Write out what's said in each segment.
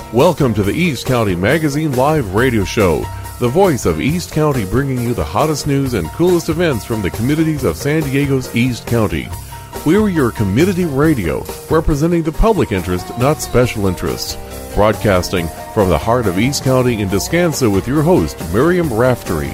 Welcome to the East County Magazine Live Radio Show, the voice of East County, bringing you the hottest news and coolest events from the communities of San Diego's East County. We're your community radio, representing the public interest, not special interests. Broadcasting from the heart of East County in Descanso with your host, Miriam Raftery.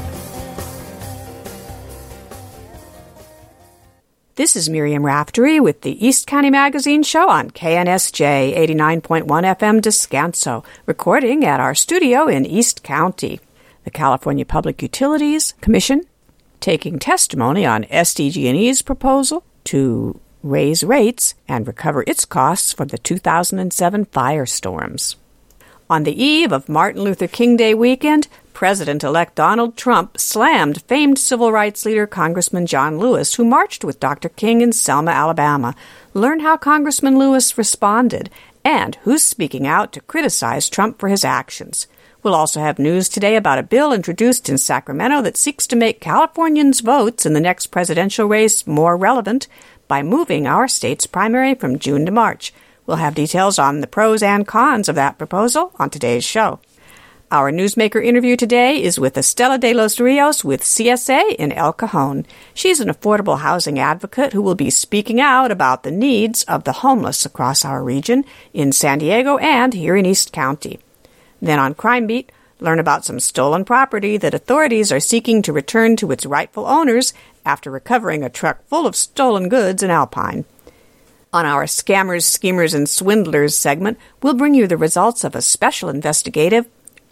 This is Miriam Raftery with the East County Magazine Show on KNSJ 89.1 FM Descanso, recording at our studio in East County. The California Public Utilities Commission taking testimony on SDG&E's proposal to raise rates and recover its costs for the 2007 firestorms. On the eve of Martin Luther King Day weekend, President-elect Donald Trump slammed famed civil rights leader Congressman John Lewis, who marched with Dr. King in Selma, Alabama. Learn how Congressman Lewis responded and who's speaking out to criticize Trump for his actions. We'll also have news today about a bill introduced in Sacramento that seeks to make Californians' votes in the next presidential race more relevant by moving our state's primary from June to March. We'll have details on the pros and cons of that proposal on today's show. Our newsmaker interview today is with Estela de los Rios with CSA in El Cajon. She's an affordable housing advocate who will be speaking out about the needs of the homeless across our region in San Diego and here in East County. Then on Crime Beat, learn about some stolen property that authorities are seeking to return to its rightful owners after recovering a truck full of stolen goods in Alpine. On our Scammers, Schemers, and Swindlers segment, we'll bring you the results of a special investigation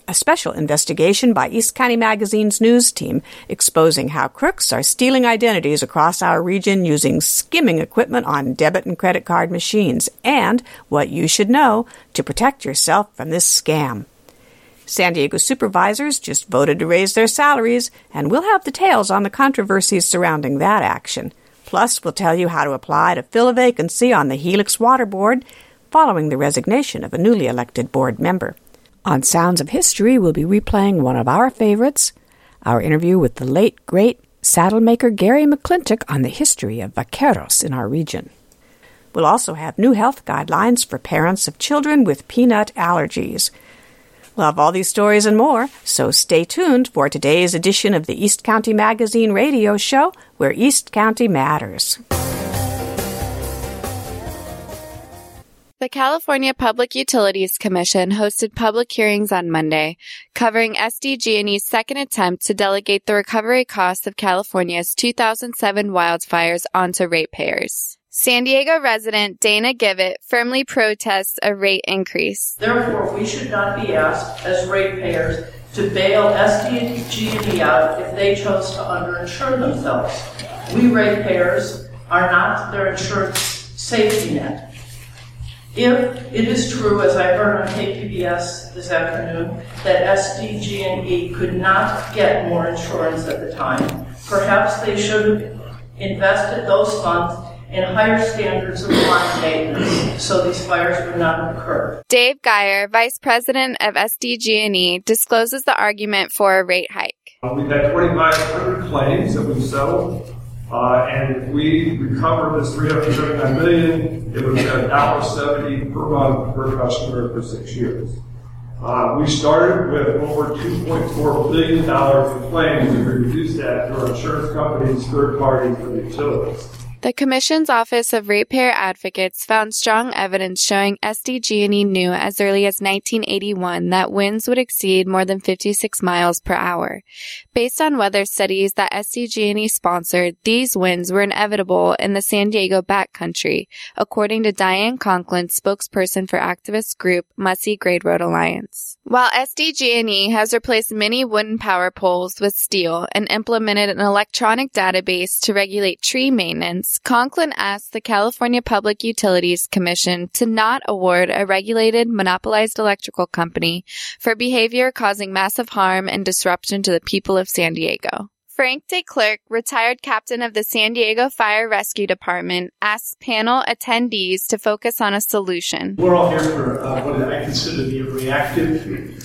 by East County Magazine's news team exposing how crooks are stealing identities across our region using skimming equipment on debit and credit card machines, and what you should know to protect yourself from this scam. San Diego supervisors just voted to raise their salaries, and we'll have details on the controversies surrounding that action. Plus, we'll tell you how to apply to fill a vacancy on the Helix Water Board following the resignation of a newly elected board member. On Sounds of History, we'll be replaying one of our favorites, our interview with the late, great saddle maker Gary McClintock on the history of vaqueros in our region. We'll also have new health guidelines for parents of children with peanut allergies. We'll have all these stories and more, so stay tuned for today's edition of the East County Magazine Radio Show, where East County matters. The California Public Utilities Commission hosted public hearings on Monday, covering SDG&E's second attempt to delegate the recovery costs of California's 2007 wildfires onto ratepayers. San Diego resident Dana Givet firmly protests a rate increase. Therefore, we should not be asked as ratepayers to bail SDG&E out if they chose to underinsure themselves. We ratepayers are not their insurance safety net. If it is true, as I heard on KPBS this afternoon, that SDG&E could not get more insurance at the time, perhaps they should have invested those funds in higher standards of line maintenance so these fires would not occur. Dave Geyer, Vice President of SDG&E, discloses the argument for a rate hike. We've had 2,500 claims that we've settled, and if we recover this $379 million, it would be $1.70 per month per customer for 6 years. We started with over $2.4 billion in claims, and we reduced that through our insurance companies, third parties, and utilities. The Commission's Office of Ratepayer Advocates found strong evidence showing SDG&E knew as early as 1981 that winds would exceed more than 56 miles per hour. Based on weather studies that SDG&E sponsored, these winds were inevitable in the San Diego backcountry, according to Diane Conklin, spokesperson for activist group Mussey Grade Road Alliance. While SDG&E has replaced many wooden power poles with steel and implemented an electronic database to regulate tree maintenance, Conklin asked the California Public Utilities Commission to not award a regulated, monopolized electrical company for behavior causing massive harm and disruption to the people of San Diego. Frank DeClercq, retired captain of the San Diego Fire Rescue Department, asked panel attendees to focus on a solution. We're all here for what I consider to be a reactive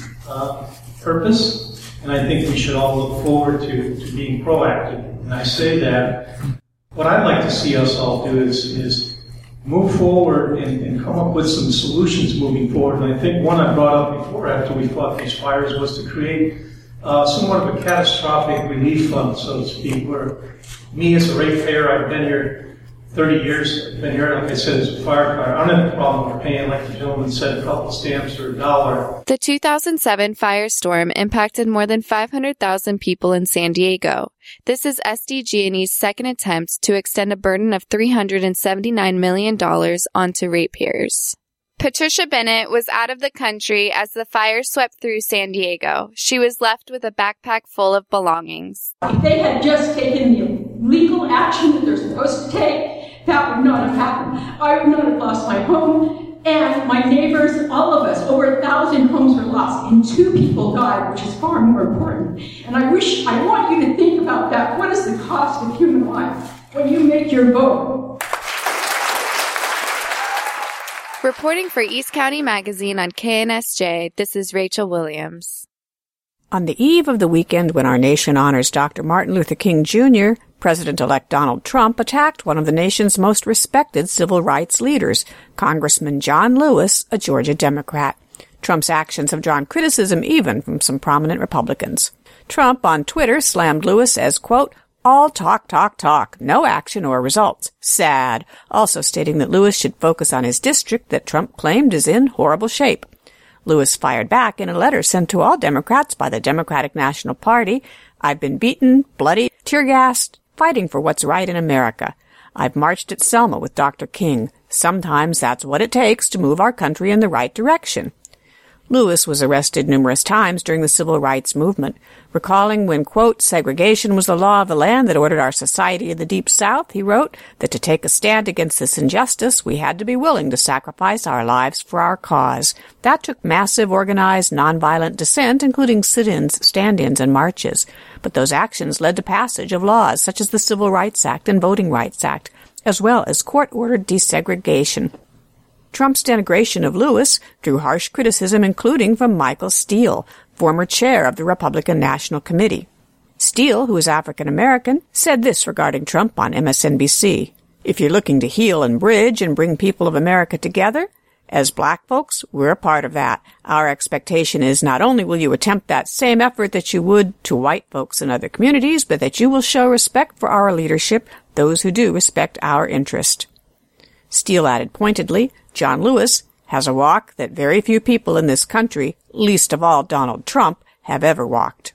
purpose, and I think we should all look forward to being proactive. And I say that what I'd like to see us all do is move forward and come up with some solutions moving forward. And I think one I brought up before after we fought these fires was to create somewhat of a catastrophic relief fund, so to speak, where me as a ratepayer, I've been here 30 years, I've been here, like I said, as a firefighter. I don't have a problem with paying, like the gentleman said, a couple of stamps or $1. The 2007 firestorm impacted more than 500,000 people in San Diego. This is SDG&E's second attempt to extend a burden of $379 million onto ratepayers. Patricia Bennett was out of the country as the fire swept through San Diego. She was left with a backpack full of belongings. If they had just taken the legal action that they're supposed to take, that would not have happened. I would not have lost my home, and my neighbors, all of us, over 1,000 homes were lost, and 2 people died, which is far more important. And I want you to think about that. What is the cost of human life when you make your vote? Reporting for East County Magazine on KNSJ, this is Rachel Williams. On the eve of the weekend when our nation honors Dr. Martin Luther King Jr., President-elect Donald Trump attacked one of the nation's most respected civil rights leaders, Congressman John Lewis, a Georgia Democrat. Trump's actions have drawn criticism even from some prominent Republicans. Trump on Twitter slammed Lewis as, quote, all talk, talk, talk, no action or results. Sad. Also stating that Lewis should focus on his district that Trump claimed is in horrible shape. Lewis fired back in a letter sent to all Democrats by the Democratic National Party. I've been beaten, bloody, tear-gassed, fighting for what's right in America. I've marched at Selma with Dr. King. Sometimes that's what it takes to move our country in the right direction. Lewis was arrested numerous times during the civil rights movement. Recalling when, quote, segregation was the law of the land that ordered our society in the Deep South, he wrote that to take a stand against this injustice, we had to be willing to sacrifice our lives for our cause. That took massive, organized, nonviolent dissent, including sit-ins, stand-ins, and marches. But those actions led to passage of laws such as the Civil Rights Act and Voting Rights Act, as well as court-ordered desegregation. Trump's denigration of Lewis drew harsh criticism, including from Michael Steele, former chair of the Republican National Committee. Steele, who is African-American, said this regarding Trump on MSNBC. If you're looking to heal and bridge and bring people of America together, as black folks, we're a part of that. Our expectation is not only will you attempt that same effort that you would to white folks in other communities, but that you will show respect for our leadership, those who do respect our interest. Steele added pointedly, John Lewis has a walk that very few people in this country, least of all Donald Trump, have ever walked.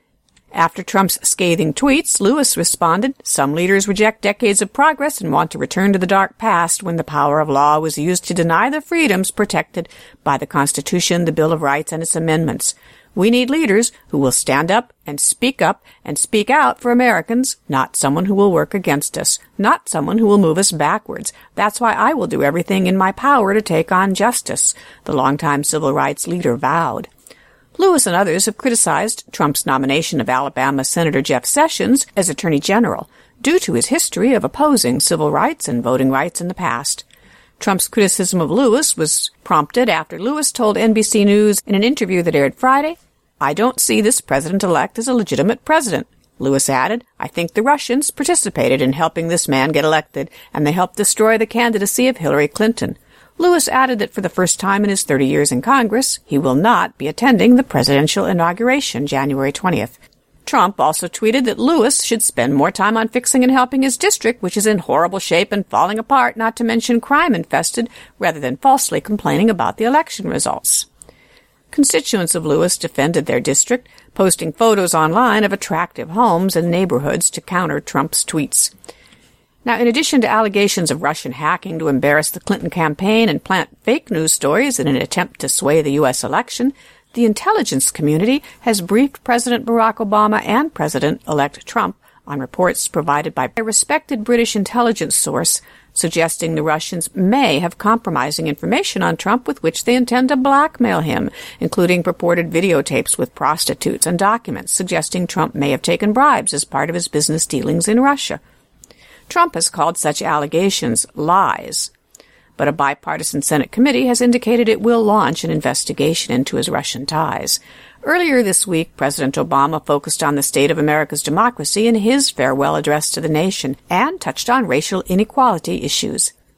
After Trump's scathing tweets, Lewis responded, some leaders reject decades of progress and want to return to the dark past when the power of law was used to deny the freedoms protected by the Constitution, the Bill of Rights, and its amendments. We need leaders who will stand up and speak out for Americans, not someone who will work against us, not someone who will move us backwards. That's why I will do everything in my power to take on justice, the longtime civil rights leader vowed. Lewis and others have criticized Trump's nomination of Alabama Senator Jeff Sessions as Attorney General due to his history of opposing civil rights and voting rights in the past. Trump's criticism of Lewis was prompted after Lewis told NBC News in an interview that aired Friday, I don't see this president-elect as a legitimate president. Lewis added, I think the Russians participated in helping this man get elected, and they helped destroy the candidacy of Hillary Clinton. Lewis added that for the first time in his 30 years in Congress, he will not be attending the presidential inauguration January 20th. Trump also tweeted that Lewis should spend more time on fixing and helping his district, which is in horrible shape and falling apart, not to mention crime-infested, rather than falsely complaining about the election results. Constituents of Lewis defended their district, posting photos online of attractive homes and neighborhoods to counter Trump's tweets. Now, in addition to allegations of Russian hacking to embarrass the Clinton campaign and plant fake news stories in an attempt to sway the U.S. election, the intelligence community has briefed President Barack Obama and President-elect Trump on reports provided by a respected British intelligence source suggesting the Russians may have compromising information on Trump with which they intend to blackmail him, including purported videotapes with prostitutes and documents suggesting Trump may have taken bribes as part of his business dealings in Russia. Trump has called such allegations lies, but a bipartisan Senate committee has indicated it will launch an investigation into his Russian ties. Earlier this week, President Obama focused on the state of America's democracy in his farewell address to the nation and touched on racial inequality issues.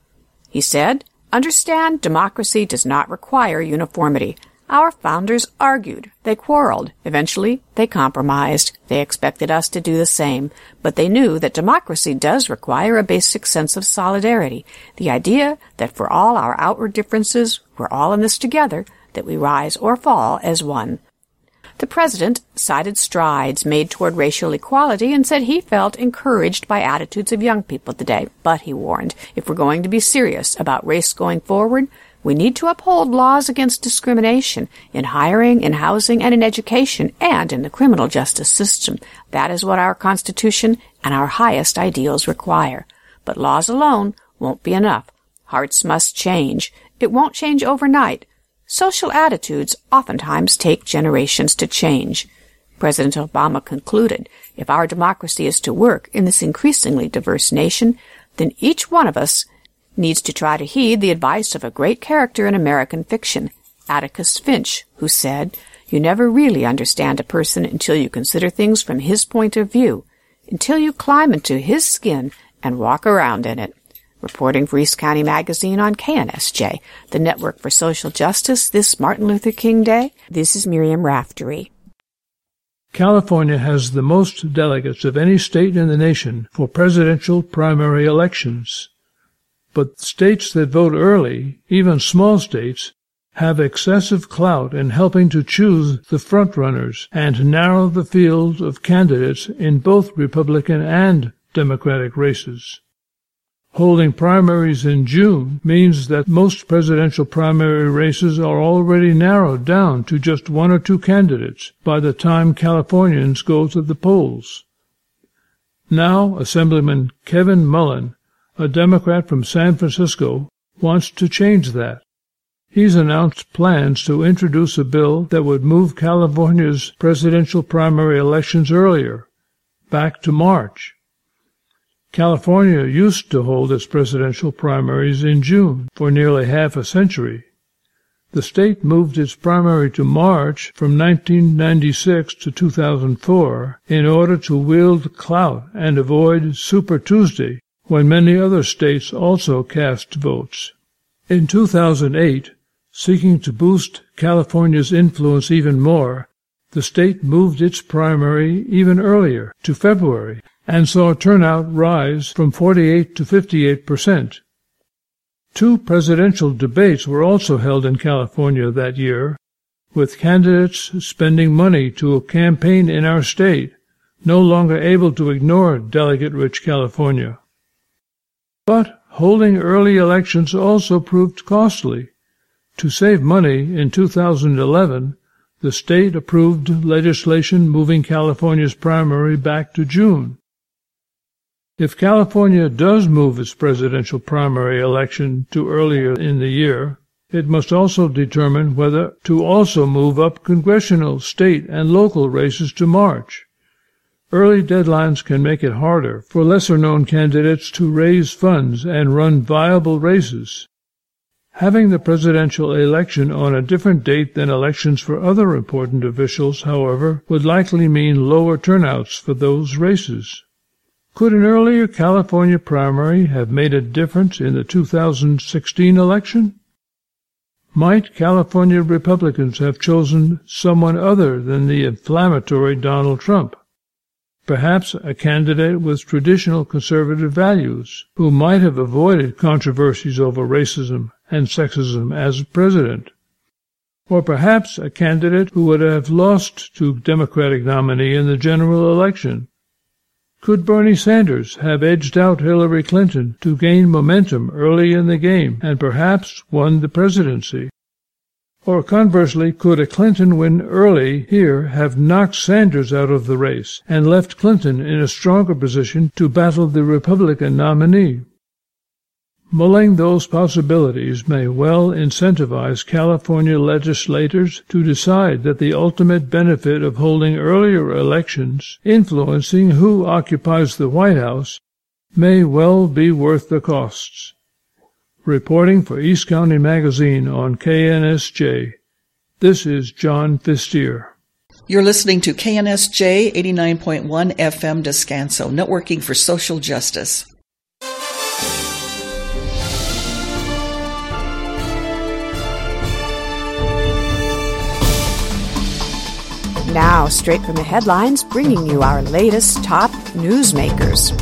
He said, "Understand, democracy does not require uniformity. Our founders argued. They quarreled. Eventually, they compromised. They expected us to do the same. But they knew that democracy does require a basic sense of solidarity. The idea that for all our outward differences, we're all in this together, that we rise or fall as one." The president cited strides made toward racial equality and said he felt encouraged by attitudes of young people today. But he warned, if we're going to be serious about race going forward, we need to uphold laws against discrimination in hiring, in housing, and in education, and in the criminal justice system. That is what our Constitution and our highest ideals require. But laws alone won't be enough. Hearts must change. It won't change overnight. Social attitudes oftentimes take generations to change. President Obama concluded, if our democracy is to work in this increasingly diverse nation, then each one of us needs to try to heed the advice of a great character in American fiction, Atticus Finch, who said, "You never really understand a person until you consider things from his point of view, until you climb into his skin and walk around in it." Reporting for East County Magazine on KNSJ, the Network for Social Justice, this Martin Luther King Day, this is Miriam Raftery. California has the most delegates of any state in the nation for presidential primary elections. But states that vote early, even small states, have excessive clout in helping to choose the front-runners and narrow the field of candidates in both Republican and Democratic races. Holding primaries in June means that most presidential primary races are already narrowed down to just one or two candidates by the time Californians go to the polls. Now, Assemblyman Kevin Mullen, a Democrat from San Francisco, wants to change that. He's announced plans to introduce a bill that would move California's presidential primary elections earlier, back to March. California used to hold its presidential primaries in June for nearly half a century. The state moved its primary to March from 1996 to 2004 in order to wield clout and avoid Super Tuesday, when many other states also cast votes. In 2008, seeking to boost California's influence even more, the state moved its primary even earlier, to February, and saw turnout rise from 48 to 58%. Two presidential debates were also held in California that year, with candidates spending money to campaign in our state, no longer able to ignore delegate-rich California. But holding early elections also proved costly. To save money, in 2011, the state approved legislation moving California's primary back to June. If California does move its presidential primary election to earlier in the year, it must also determine whether to also move up congressional, state, and local races to March. Early deadlines can make it harder for lesser-known candidates to raise funds and run viable races. Having the presidential election on a different date than elections for other important officials, however, would likely mean lower turnouts for those races. Could an earlier California primary have made a difference in the 2016 election? Might California Republicans have chosen someone other than the inflammatory Donald Trump? Perhaps a candidate with traditional conservative values, who might have avoided controversies over racism and sexism as president. Or perhaps a candidate who would have lost to Democratic nominee in the general election. Could Bernie Sanders have edged out Hillary Clinton to gain momentum early in the game and perhaps won the presidency? Or conversely, could a Clinton win early here have knocked Sanders out of the race and left Clinton in a stronger position to battle the Republican nominee? Mulling those possibilities may well incentivize California legislators to decide that the ultimate benefit of holding earlier elections, influencing who occupies the White House, may well be worth the costs. Reporting for East County Magazine on KNSJ, this is John Fistier. You're listening to KNSJ 89.1 FM Descanso, networking for social justice. Now, straight from the headlines, bringing you our latest top newsmakers.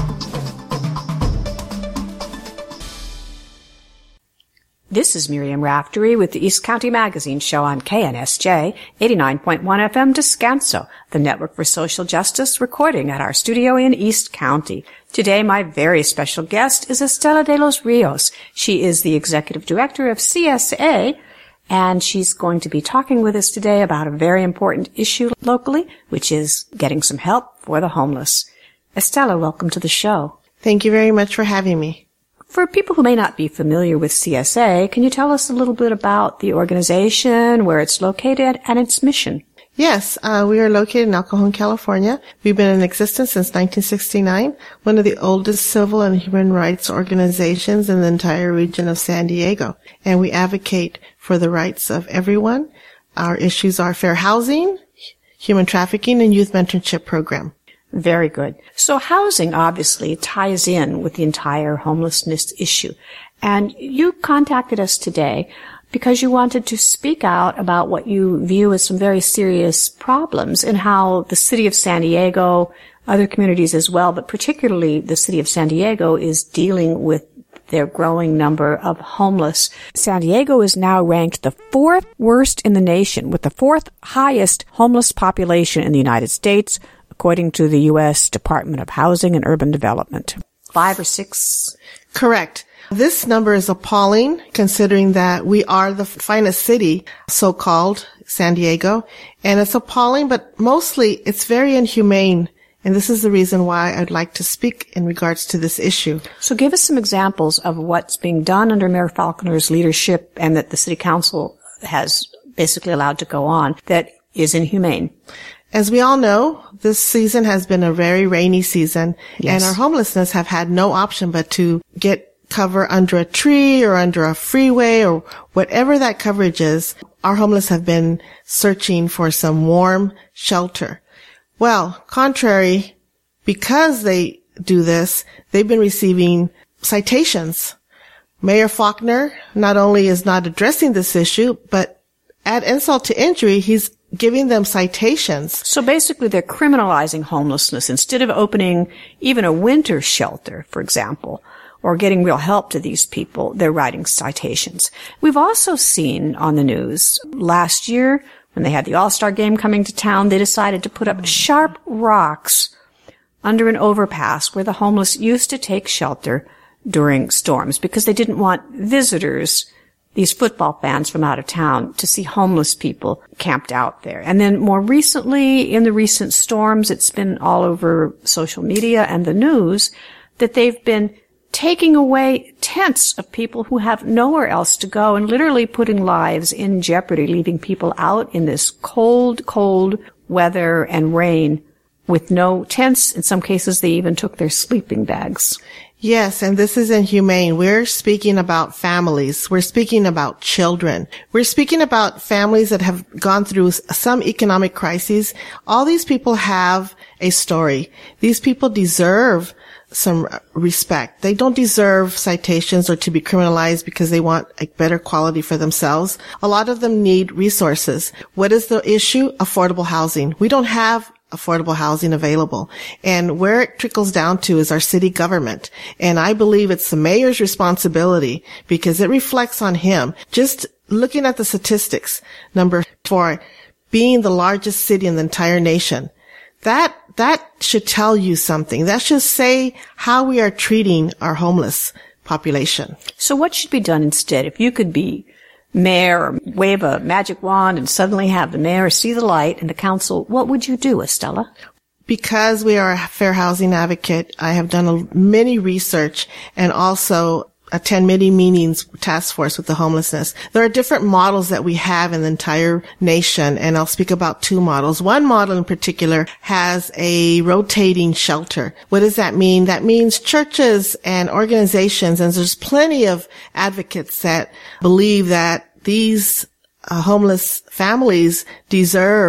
This is Miriam Raftery with the East County Magazine Show on KNSJ 89.1 FM Descanso, the Network for Social Justice, recording at our studio in East County. Today, my very special guest is Estela de los Rios. She is the Executive Director of CSA, and she's going to be talking with us today about a very important issue locally, which is getting some help for the homeless. Estela, welcome to the show. Thank you very much for having me. For people who may not be familiar with CSA, can you tell us a little bit about the organization, where it's located, and its mission? Yes, we are located in El Cajon, California. We've been in existence since 1969, one of the oldest civil and human rights organizations in the entire region of San Diego. And we advocate for the rights of everyone. Our issues are fair housing, human trafficking, and youth mentorship program. Very good. So housing obviously ties in with the entire homelessness issue. And you contacted us today because you wanted to speak out about what you view as some very serious problems and how the city of San Diego, other communities as well, but particularly the city of San Diego is dealing with their growing number of homeless. San Diego is now ranked the 4th worst in the nation, with the 4th highest homeless population in the United States, according to the U.S. Department of Housing and Urban Development. 5 or 6? Correct. This number is appalling, considering that we are the finest city, so-called, San Diego. And it's appalling, but mostly it's very inhumane. And this is the reason why I'd like to speak in regards to this issue. So give us some examples of what's being done under Mayor Falconer's leadership and that the City Council has basically allowed to go on that is inhumane. As we all know, this season has been a very rainy season, yes. And our homelessness have had no option but to get cover under a tree or under a freeway or whatever that coverage is. Our homeless have been searching for some warm shelter. Well, contrary, because they do this, they've been receiving citations. Mayor Faulconer not only is not addressing this issue, but add insult to injury, he's giving them citations. So basically they're criminalizing homelessness. Instead of opening even a winter shelter, for example, or getting real help to these people, they're writing citations. We've also seen on the news last year when they had the All-Star game coming to town, they decided to put up sharp rocks under an overpass where the homeless used to take shelter during storms because they didn't want visitors, these football fans from out of town, to see homeless people camped out there. And then more recently, in the recent storms, it's been all over social media and the news that they've been taking away tents of people who have nowhere else to go and literally putting lives in jeopardy, leaving people out in this cold, cold weather and rain with no tents. In some cases, they even took their sleeping bags. Yes, and this is inhumane. We're speaking about families. We're speaking about children. We're speaking about families that have gone through some economic crises. All these people have a story. These people deserve some respect. They don't deserve citations or to be criminalized because they want a better quality for themselves. A lot of them need resources. What is the issue? Affordable housing. We don't have affordable housing available. And where it trickles down to is our city government. And I believe it's the mayor's responsibility because it reflects on him. Just looking at the statistics, number 4, being the largest city in the entire nation. That should tell you something. That should say how we are treating our homeless population. So what should be done instead? If you could be mayor or wave a magic wand and suddenly have the mayor see the light and the council, what would you do, Estela? Because we are a fair housing advocate, I have done many research and also attend many meetings, task force with the homelessness. There are different models that we have in the entire nation, and I'll speak about 2 models. One model in particular has a rotating shelter. What does that mean? That means churches and organizations, and there's plenty of advocates that believe that these homeless families deserve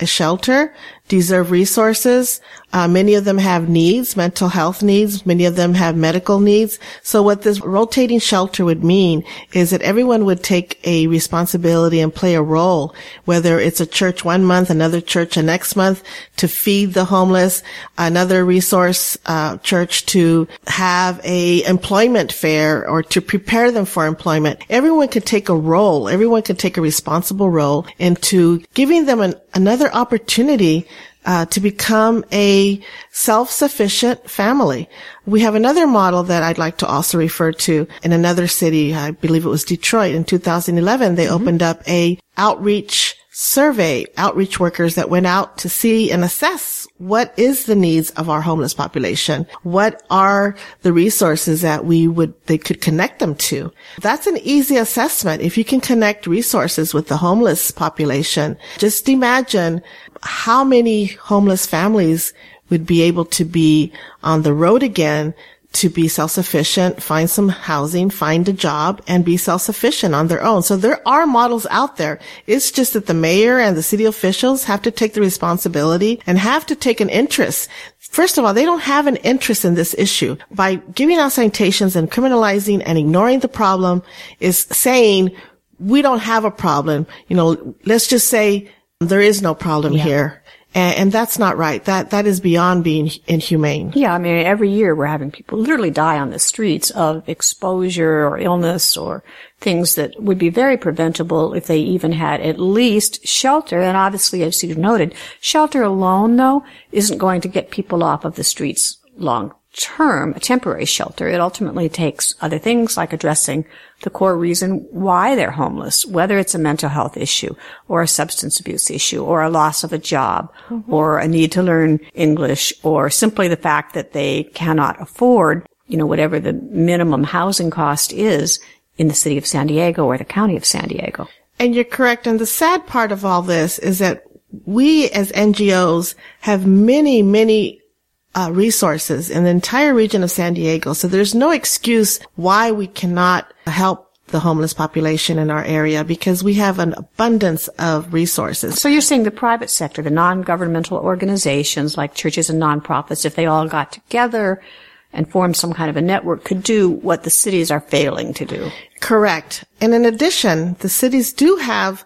a shelter deserve resources. Many of them have needs, mental health needs. Many of them have medical needs. So what this rotating shelter would mean is that everyone would take a responsibility and play a role, whether it's a church one month, another church the next month to feed the homeless, another resource church to have a employment fair or to prepare them for employment. Everyone could take a role. Everyone could take a responsible role into giving them another opportunity to become a self-sufficient family. We have another model that I'd like to also refer to in another city. I believe it was Detroit. In 2011, they opened up a outreach survey, outreach workers that went out to see and assess what is the needs of our homeless population. What are the resources that they could connect them to? That's an easy assessment. If you can connect resources with the homeless population, just imagine how many homeless families would be able to be on the road again to be self-sufficient, find some housing, find a job, and be self-sufficient on their own. So there are models out there. It's just that the mayor and the city officials have to take the responsibility and have to take an interest. First of all, they don't have an interest in this issue. By giving out citations and criminalizing and ignoring the problem is saying, we don't have a problem. Let's just say there is no problem here. And that's not right. That is beyond being inhumane. Yeah, I mean, every year we're having people literally die on the streets of exposure or illness or things that would be very preventable if they even had at least shelter. And obviously, as you noted, shelter alone, though, isn't going to get people off of the streets long term, a temporary shelter. It ultimately takes other things like addressing the core reason why they're homeless, whether it's a mental health issue or a substance abuse issue or a loss of a job or a need to learn English or simply the fact that they cannot afford, whatever the minimum housing cost is in the city of San Diego or the county of San Diego. And you're correct. And the sad part of all this is that we as NGOs have many, many resources in the entire region of San Diego. So there's no excuse why we cannot help the homeless population in our area because we have an abundance of resources. So you're saying the private sector, the non-governmental organizations like churches and nonprofits, if they all got together and formed some kind of a network, could do what the cities are failing to do. Correct. And in addition, the cities do have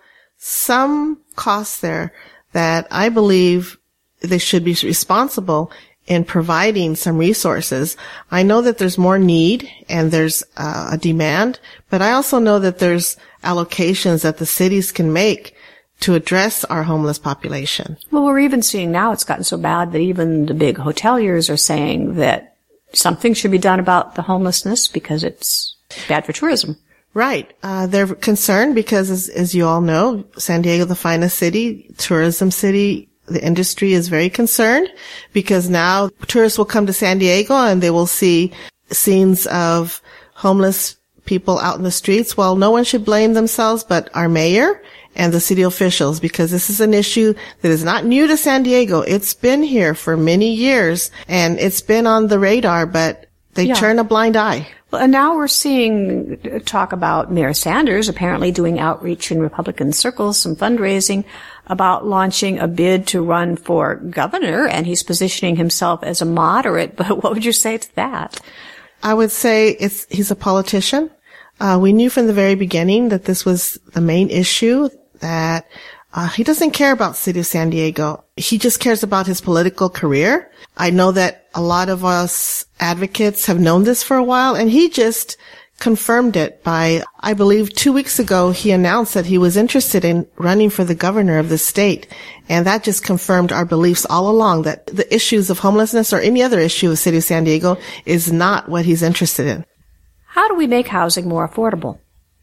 some costs there that I believe they should be responsible in providing some resources. I know that there's more need and there's a demand, but I also know that there's allocations that the cities can make to address our homeless population. Well, we're even seeing now it's gotten so bad that even the big hoteliers are saying that something should be done about the homelessness because it's bad for tourism. Right. They're concerned because, as you all know, San Diego, the finest city, tourism city, the industry is very concerned because now tourists will come to San Diego and they will see scenes of homeless people out in the streets. Well, no one should blame themselves but our mayor and the city officials because this is an issue that is not new to San Diego. It's been here for many years and it's been on the radar, but they turn a blind eye. Well, and now we're seeing talk about Mayor Sanders apparently doing outreach in Republican circles, some fundraising about launching a bid to run for governor, and he's positioning himself as a moderate. But what would you say to that? I would say he's a politician. We knew from the very beginning that this was the main issue, that he doesn't care about City of San Diego. He just cares about his political career. I know that a lot of us advocates have known this for a while, and he just confirmed it by, I believe 2 weeks ago, he announced that he was interested in running for the governor of the state. And that just confirmed our beliefs all along that the issues of homelessness or any other issue of City of San Diego is not what he's interested in. How do we make housing more affordable?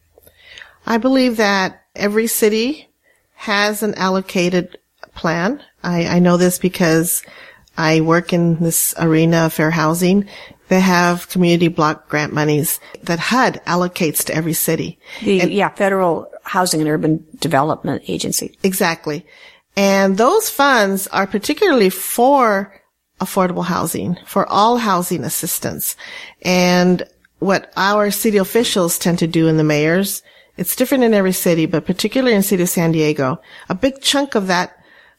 I believe that every city has an allocated plan. I know this because I work in this arena of fair housing. They have community block grant monies that HUD allocates to every city. Federal Housing and Urban Development Agency. Exactly. And those funds are particularly for affordable housing, for all housing assistance. And what our city officials tend to do, and the mayors, it's different in every city, but particularly in the city of San Diego, a big chunk of that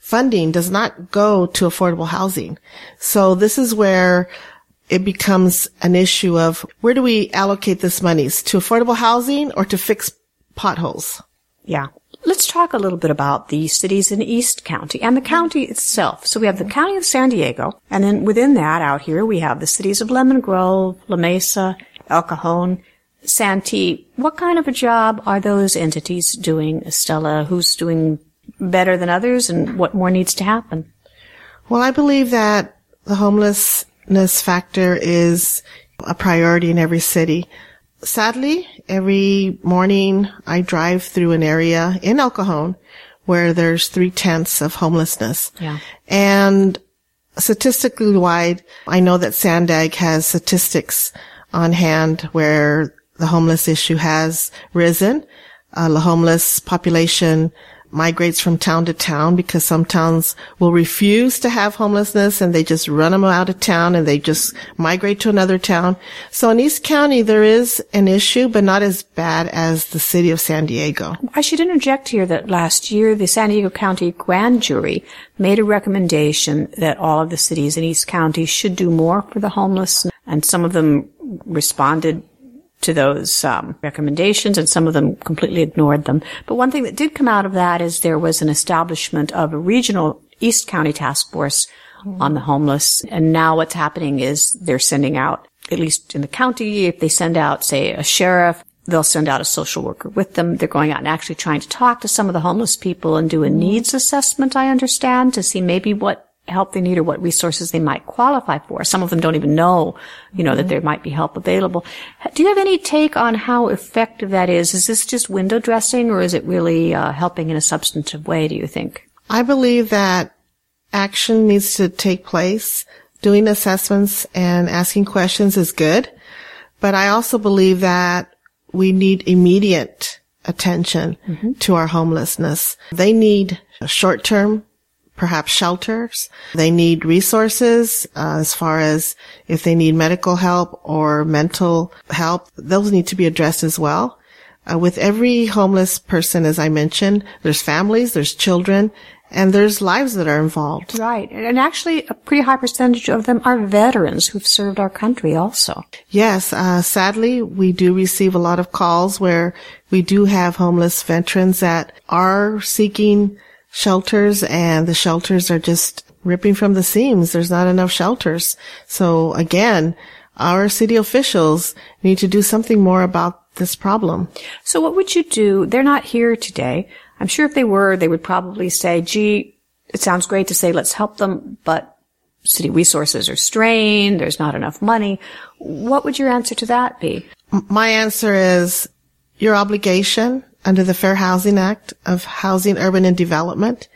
funding does not go to affordable housing. So this is where it becomes an issue of where do we allocate this monies, to affordable housing or to fix potholes? Yeah. Let's talk a little bit about the cities in East County and the county itself. So we have the county of San Diego, and then within that out here we have the cities of Lemon Grove, La Mesa, El Cajon, Santee. What kind of a job are those entities doing, Estella? Who's doing better than others, and what more needs to happen? Well, I believe that the homelessness factor is a priority in every city. Sadly, every morning I drive through an area in El Cajon where there's 3/10 of homelessness. Yeah. And statistically wide, I know that Sandag has statistics on hand where the homeless issue has risen. The homeless population migrates from town to town because some towns will refuse to have homelessness and they just run them out of town and they just migrate to another town. So in East County, there is an issue, but not as bad as the city of San Diego. I should interject here that last year the San Diego County Grand Jury made a recommendation that all of the cities in East County should do more for the homeless, and some of them responded to those recommendations, and some of them completely ignored them. But one thing that did come out of that is there was an establishment of a regional East County task force on the homeless. And now what's happening is they're sending out, at least in the county, if they send out, say, a sheriff, they'll send out a social worker with them. They're going out and actually trying to talk to some of the homeless people and do a needs assessment, I understand, to see maybe what help they need or what resources they might qualify for. Some of them don't even know, that there might be help available. Do you have any take on how effective that is? Is this just window dressing, or is it really helping in a substantive way, do you think? I believe that action needs to take place. Doing assessments and asking questions is good, but I also believe that we need immediate attention to our homelessness. They need short-term, perhaps shelters. They need resources as far as if they need medical help or mental help. Those need to be addressed as well. With every homeless person, as I mentioned, there's families, there's children, and there's lives that are involved. Right. And actually, a pretty high percentage of them are veterans who've served our country also. Yes. Sadly, we do receive a lot of calls where we do have homeless veterans that are seeking shelters, and the shelters are just ripping from the seams. There's not enough shelters. So again, our city officials need to do something more about this problem. So what would you do? They're not here today. I'm sure if they were, they would probably say, gee, it sounds great to say let's help them, but city resources are strained. There's not enough money. What would your answer to that be? My answer is your obligation under the Fair Housing Act of Housing, Urban, and Development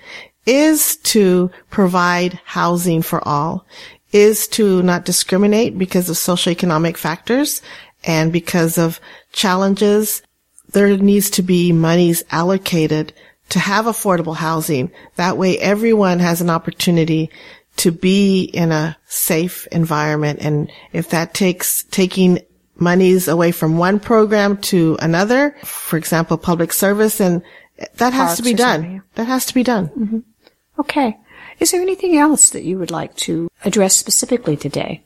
is to provide housing for all, is to not discriminate because of socioeconomic factors and because of challenges. There needs to be monies allocated to have affordable housing. That way everyone has an opportunity to be in a safe environment. And if that takes taking monies away from one program to another, for example, public service, and that has to be done. That has to be done. Okay. Is there anything else that you would like to address specifically today?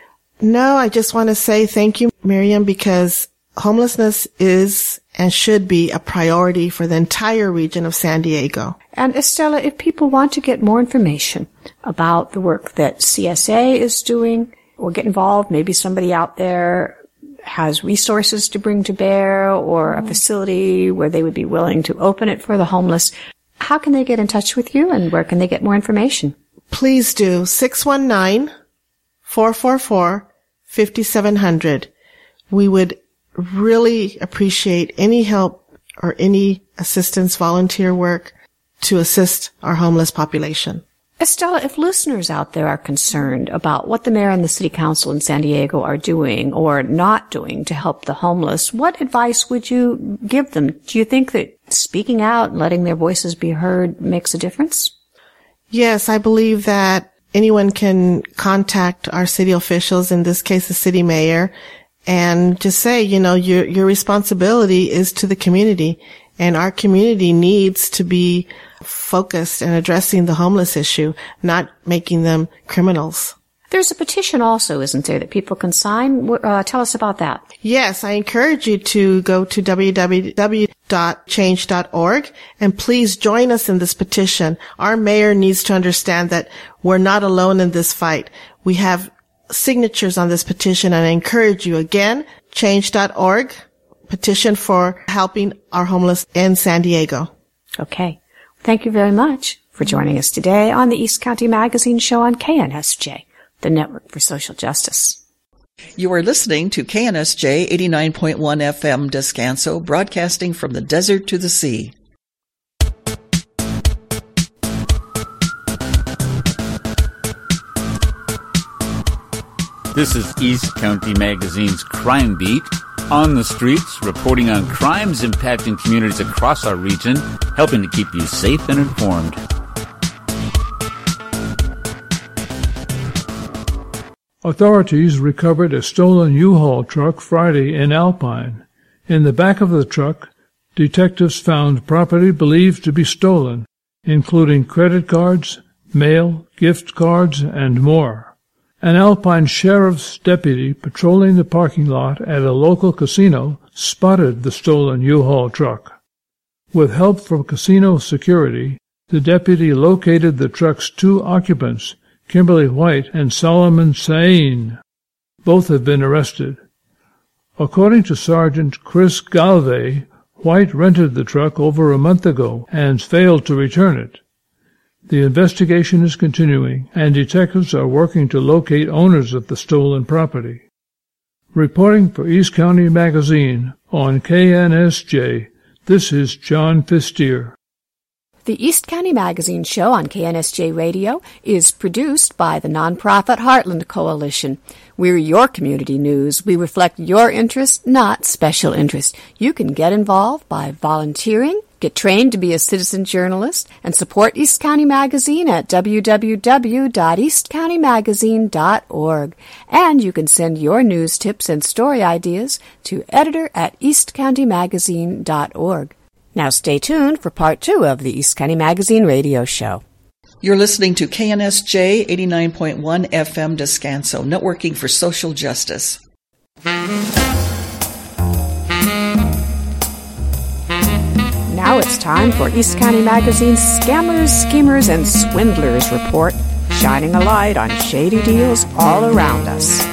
No, I just want to say thank you, Miriam, because homelessness is and should be a priority for the entire region of San Diego. And Estella, if people want to get more information about the work that CSA is doing or get involved, maybe somebody out there has resources to bring to bear or a facility where they would be willing to open it for the homeless, how can they get in touch with you and where can they get more information? Please do. 619-444-5700. We would really appreciate any help or any assistance, volunteer work to assist our homeless population. Estella, if listeners out there are concerned about what the mayor and the city council in San Diego are doing or not doing to help the homeless, what advice would you give them? Do you think that speaking out and letting their voices be heard makes a difference? Yes, I believe that anyone can contact our city officials, in this case the city mayor, and just say, your responsibility is to the community. And our community needs to be focused in addressing the homeless issue, not making them criminals. There's a petition also, isn't there, that people can sign? Tell us about that. Yes, I encourage you to go to www.change.org and please join us in this petition. Our mayor needs to understand that we're not alone in this fight. We have signatures on this petition, and I encourage you again, change.org, petition for helping our homeless in San Diego. Okay. Thank you very much for joining us today on the East County Magazine show on KNSJ, the Network for Social Justice. You are listening to KNSJ 89.1 FM Descanso, broadcasting from the desert to the sea. This is East County Magazine's Crime Beat, on the streets, reporting on crimes impacting communities across our region, helping to keep you safe and informed. Authorities recovered a stolen U-Haul truck Friday in Alpine. In the back of the truck, detectives found property believed to be stolen, including credit cards, mail, gift cards, and more. An Alpine sheriff's deputy patrolling the parking lot at a local casino spotted the stolen U-Haul truck. With help from casino security, the deputy located the truck's two occupants, Kimberly White and Solomon Sain. Both have been arrested. According to Sergeant Chris Galvey, White rented the truck over a month ago and failed to return it. The investigation is continuing, and detectives are working to locate owners of the stolen property. Reporting for East County Magazine on KNSJ, this is John Fistier. The East County Magazine show on KNSJ Radio is produced by the nonprofit Heartland Coalition. We're your community news. We reflect your interest, not special interest. You can get involved by volunteering, get trained to be a citizen journalist, and support East County Magazine at www.eastcountymagazine.org. And you can send your news tips and story ideas to editor@eastcountymagazine.org. Now stay tuned for part 2 of the East County Magazine radio show. You're listening to KNSJ 89.1 FM Descanso, networking for social justice. Now it's time for East County Magazine's Scammers, Schemers, and Swindlers report, shining a light on shady deals all around us.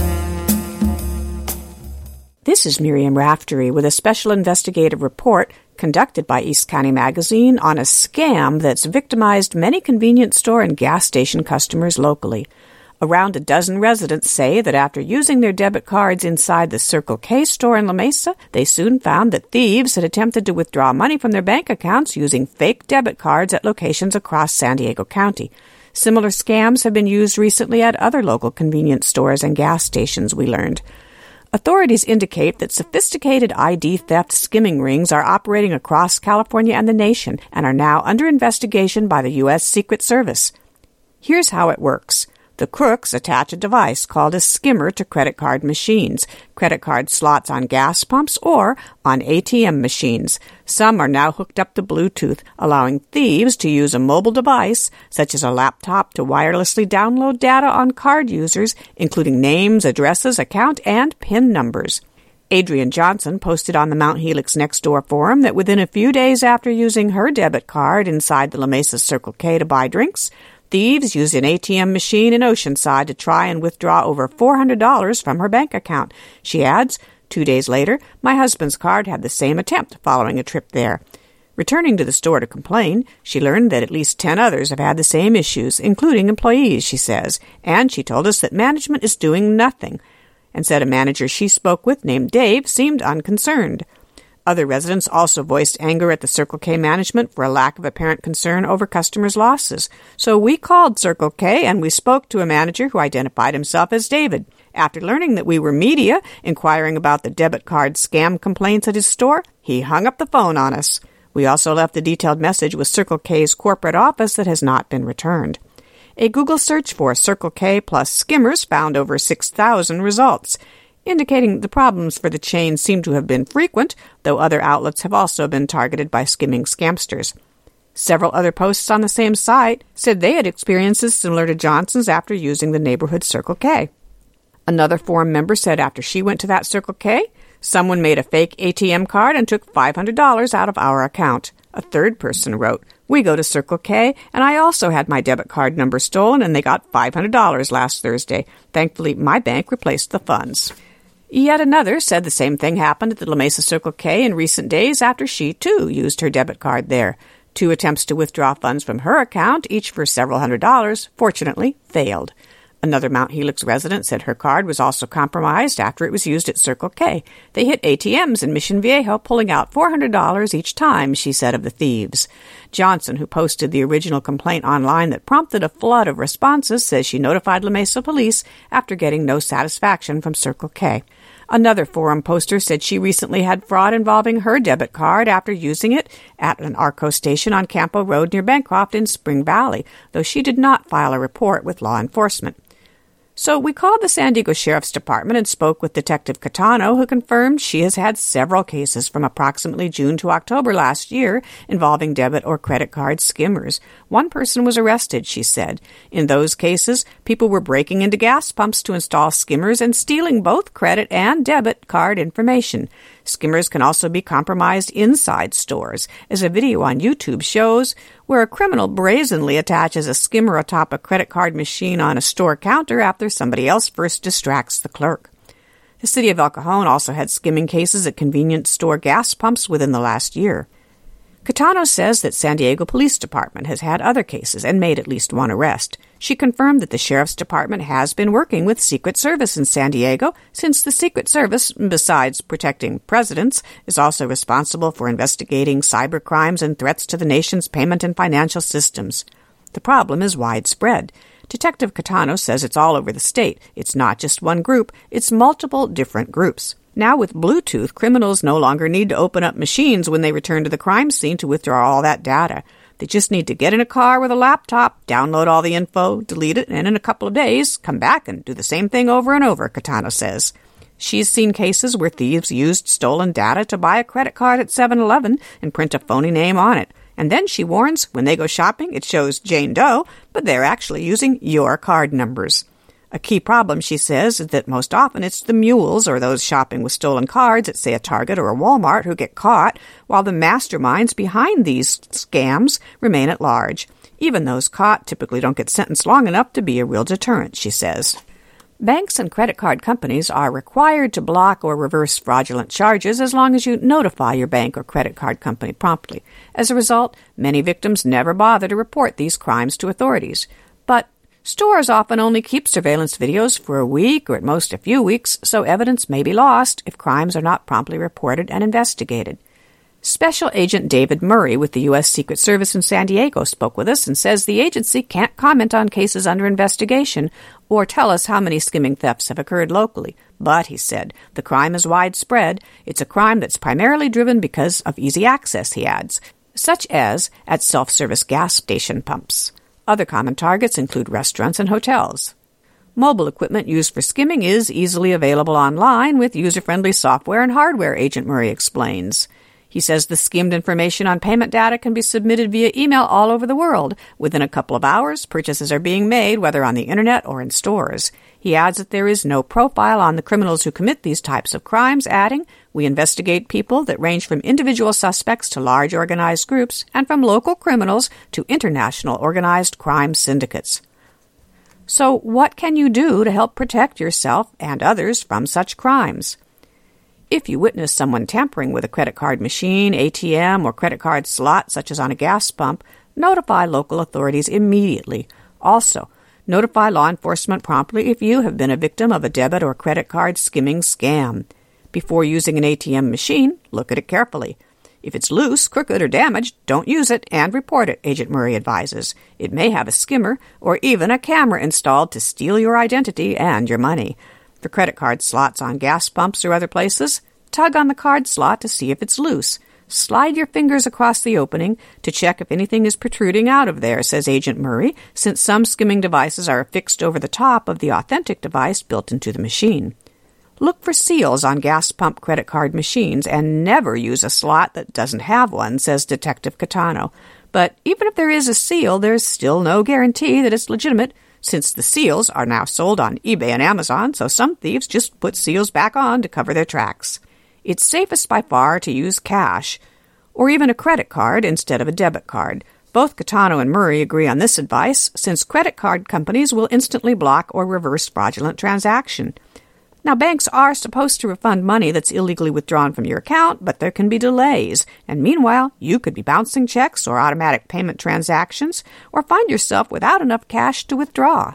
This is Miriam Raftery with a special investigative report conducted by East County Magazine on a scam that's victimized many convenience store and gas station customers locally. Around a dozen residents say that after using their debit cards inside the Circle K store in La Mesa, they soon found that thieves had attempted to withdraw money from their bank accounts using fake debit cards at locations across San Diego County. Similar scams have been used recently at other local convenience stores and gas stations, we learned. Authorities indicate that sophisticated ID theft skimming rings are operating across California and the nation and are now under investigation by the U.S. Secret Service. Here's how it works. The crooks attach a device called a skimmer to credit card machines, credit card slots on gas pumps, or on ATM machines. Some are now hooked up to Bluetooth, allowing thieves to use a mobile device, such as a laptop, to wirelessly download data on card users, including names, addresses, account, and PIN numbers. Adrienne Johnson posted on the Mount Helix Nextdoor forum that within a few days after using her debit card inside the La Mesa Circle K to buy drinks, thieves used an ATM machine in Oceanside to try and withdraw over $400 from her bank account. She adds, 2 days later, my husband's card had the same attempt following a trip there. Returning to the store to complain, she learned that at least 10 others have had the same issues, including employees, she says. And she told us that management is doing nothing, and said a manager she spoke with named Dave seemed unconcerned. Other residents also voiced anger at the Circle K management for a lack of apparent concern over customers' losses. So we called Circle K and we spoke to a manager who identified himself as David. After learning that we were media inquiring about the debit card scam complaints at his store, he hung up the phone on us. We also left a detailed message with Circle K's corporate office that has not been returned. A Google search for Circle K plus skimmers found over 6,000 results. indicating the problems for the chain seem to have been frequent, though other outlets have also been targeted by skimming scamsters. Several other posts on the same site said they had experiences similar to Johnson's after using the neighborhood Circle K. Another forum member said after she went to that Circle K, someone made a fake ATM card and took $500 out of our account. A third person wrote, "We go to Circle K, and I also had my debit card number stolen, and they got $500 last Thursday. Thankfully, my bank replaced the funds." Yet another said the same thing happened at the La Mesa Circle K in recent days after she, too, used her debit card there. 2 attempts to withdraw funds from her account, each for several $100s, fortunately failed. Another Mount Helix resident said her card was also compromised after it was used at Circle K. They hit ATMs in Mission Viejo, pulling out $400 each time, she said of the thieves. Johnson, who posted the original complaint online that prompted a flood of responses, says she notified La Mesa police after getting no satisfaction from Circle K. Another forum poster said she recently had fraud involving her debit card after using it at an ARCO station on Campo Road near Bancroft in Spring Valley, though she did not file a report with law enforcement. So we called the San Diego Sheriff's Department and spoke with Detective Catano, who confirmed she has had several cases from approximately June to October last year involving debit or credit card skimmers. One person was arrested, she said. In those cases, people were breaking into gas pumps to install skimmers and stealing both credit and debit card information. Skimmers can also be compromised inside stores, as a video on YouTube shows, where a criminal brazenly attaches a skimmer atop a credit card machine on a store counter after somebody else first distracts the clerk. The city of El Cajon also had skimming cases at convenience store gas pumps within the last year. Catano says that San Diego Police Department has had other cases and made at least one arrest. She confirmed that the Sheriff's Department has been working with Secret Service in San Diego, since the Secret Service, besides protecting presidents, is also responsible for investigating cyber crimes and threats to the nation's payment and financial systems. The problem is widespread. Detective Catano says it's all over the state. It's not just one group, it's multiple different groups. Now with Bluetooth, criminals no longer need to open up machines when they return to the crime scene to withdraw all that data. They just need to get in a car with a laptop, download all the info, delete it, and in a couple of days, come back and do the same thing over and over, Catano says. She's seen cases where thieves used stolen data to buy a credit card at 7-Eleven and print a phony name on it. And then, she warns, when they go shopping, it shows Jane Doe, but they're actually using your card numbers. A key problem, she says, is that most often it's the mules or those shopping with stolen cards at, say, a Target or a Walmart who get caught, while the masterminds behind these scams remain at large. Even those caught typically don't get sentenced long enough to be a real deterrent, she says. Banks and credit card companies are required to block or reverse fraudulent charges as long as you notify your bank or credit card company promptly. As a result, many victims never bother to report these crimes to authorities. But stores often only keep surveillance videos for a week or at most a few weeks, so evidence may be lost if crimes are not promptly reported and investigated. Special Agent David Murray with the U.S. Secret Service in San Diego spoke with us and says the agency can't comment on cases under investigation or tell us how many skimming thefts have occurred locally. But, he said, the crime is widespread. It's a crime that's primarily driven because of easy access, he adds, such as at self-service gas station pumps. Other common targets include restaurants and hotels. Mobile equipment used for skimming is easily available online with user-friendly software and hardware, Agent Murray explains. He says the skimmed information on payment data can be submitted via email all over the world. Within a couple of hours, purchases are being made, whether on the internet or in stores. He adds that there is no profile on the criminals who commit these types of crimes, adding, "We investigate people that range from individual suspects to large organized groups and from local criminals to international organized crime syndicates." So what can you do to help protect yourself and others from such crimes? If you witness someone tampering with a credit card machine, ATM, or credit card slot, such as on a gas pump, notify local authorities immediately. Also, notify law enforcement promptly if you have been a victim of a debit or credit card skimming scam. Before using an ATM machine, look at it carefully. If it's loose, crooked, or damaged, don't use it and report it, Agent Murray advises. It may have a skimmer or even a camera installed to steal your identity and your money. For credit card slots on gas pumps or other places, tug on the card slot to see if it's loose. Slide your fingers across the opening to check if anything is protruding out of there, says Agent Murray, since some skimming devices are affixed over the top of the authentic device built into the machine. Look for seals on gas pump credit card machines and never use a slot that doesn't have one, says Detective Catano. But even if there is a seal, there's still no guarantee that it's legitimate, since the seals are now sold on eBay and Amazon, so some thieves just put seals back on to cover their tracks. It's safest by far to use cash, or even a credit card instead of a debit card. Both Catano and Murray agree on this advice, since credit card companies will instantly block or reverse fraudulent transaction. Now, banks are supposed to refund money that's illegally withdrawn from your account, but there can be delays, and meanwhile, you could be bouncing checks or automatic payment transactions, or find yourself without enough cash to withdraw.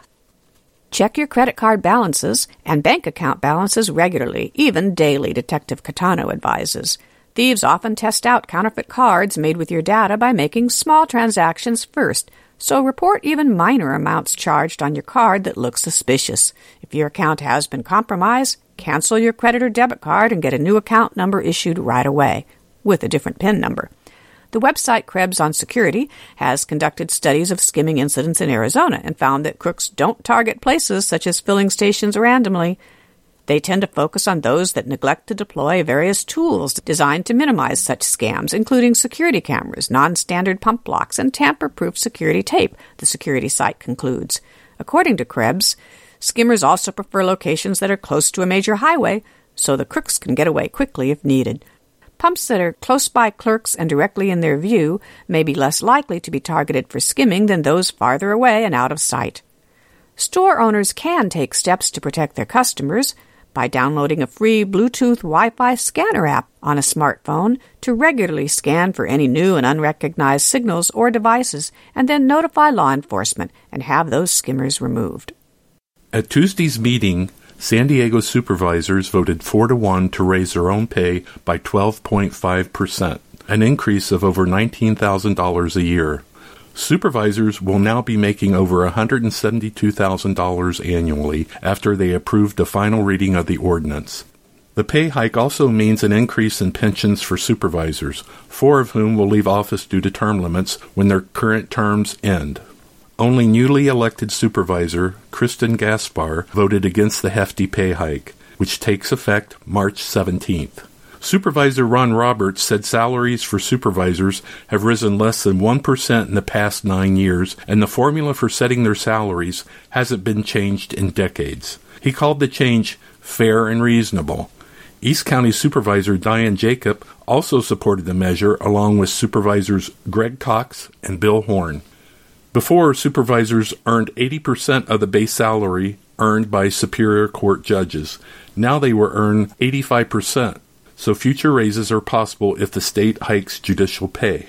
Check your credit card balances and bank account balances regularly, even daily, Detective Catano advises. Thieves often test out counterfeit cards made with your data by making small transactions first, so report even minor amounts charged on your card that look suspicious. If your account has been compromised, cancel your credit or debit card and get a new account number issued right away, with a different PIN number. The website Krebs on Security has conducted studies of skimming incidents in Arizona and found that crooks don't target places such as filling stations randomly. They tend to focus on those that neglect to deploy various tools designed to minimize such scams, including security cameras, non-standard pump blocks, and tamper-proof security tape, the security site concludes. According to Krebs, skimmers also prefer locations that are close to a major highway, so the crooks can get away quickly if needed. Pumps that are close by clerks and directly in their view may be less likely to be targeted for skimming than those farther away and out of sight. Store owners can take steps to protect their customers by downloading a free Bluetooth Wi-Fi scanner app on a smartphone to regularly scan for any new and unrecognized signals or devices, and then notify law enforcement and have those skimmers removed. At Tuesday's meeting, San Diego supervisors voted 4-1 to raise their own pay by 12.5%, an increase of over $19,000 a year. Supervisors will now be making over $172,000 annually after they approved the final reading of the ordinance. The pay hike also means an increase in pensions for supervisors, 4 of whom will leave office due to term limits when their current terms end. Only newly elected supervisor Kristen Gaspar voted against the hefty pay hike, which takes effect March 17th. Supervisor Ron Roberts said salaries for supervisors have risen less than 1% in the past 9 years, and the formula for setting their salaries hasn't been changed in decades. He called the change fair and reasonable. East County Supervisor Diane Jacob also supported the measure, along with Supervisors Greg Cox and Bill Horn. Before, supervisors earned 80% of the base salary earned by Superior Court judges. Now they will earn 85%. So future raises are possible if the state hikes judicial pay.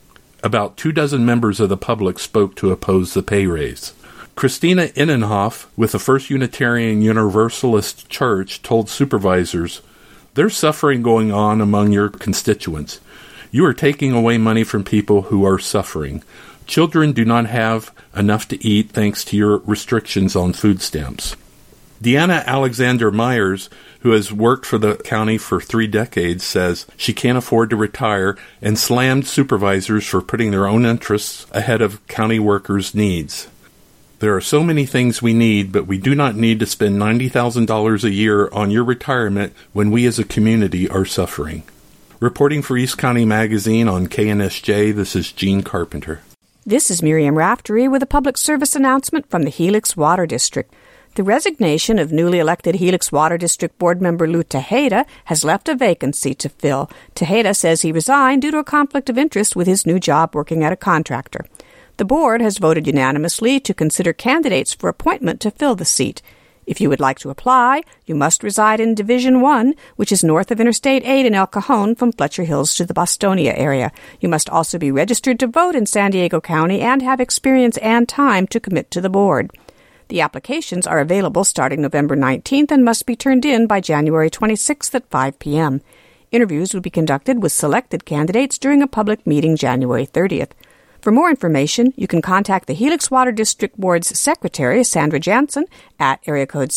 About 24 members of the public spoke to oppose the pay raise. Christina Innenhoff with the First Unitarian Universalist Church told supervisors, "There's suffering going on among your constituents. You are taking away money from people who are suffering. Children do not have enough to eat thanks to your restrictions on food stamps." Deanna Alexander Myers, who has worked for the county for 3 decades, says she can't afford to retire and slammed supervisors for putting their own interests ahead of county workers' needs. "There are so many things we need, but we do not need to spend $90,000 a year on your retirement when we as a community are suffering." Reporting for East County Magazine on KNSJ, this is Gene Carpenter. This is Miriam Raftery with a public service announcement from the Helix Water District. The resignation of newly elected Helix Water District Board member Lou Tejeda has left a vacancy to fill. Tejeda says he resigned due to a conflict of interest with his new job working at a contractor. The board has voted unanimously to consider candidates for appointment to fill the seat. If you would like to apply, you must reside in Division 1, which is north of Interstate 8 in El Cajon from Fletcher Hills to the Bostonia area. You must also be registered to vote in San Diego County and have experience and time to commit to the board. The applications are available starting November 19th and must be turned in by January 26th at 5 p.m. Interviews will be conducted with selected candidates during a public meeting January 30th. For more information, you can contact the Helix Water District Board's Secretary, Sandra Jansen, at area code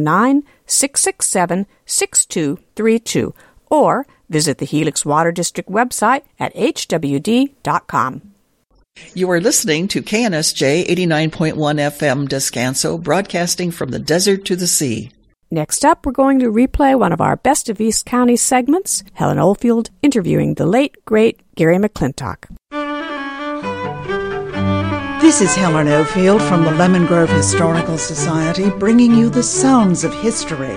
619-667-6232, or visit the Helix Water District website at hwd.com. You are listening to KNSJ 89.1 FM Descanso, broadcasting from the desert to the sea. Next up, we're going to replay one of our Best of East County segments, Helen Oldfield interviewing the late, great Gary McClintock. This is Helen Oldfield from the Lemon Grove Historical Society, bringing you the sounds of history.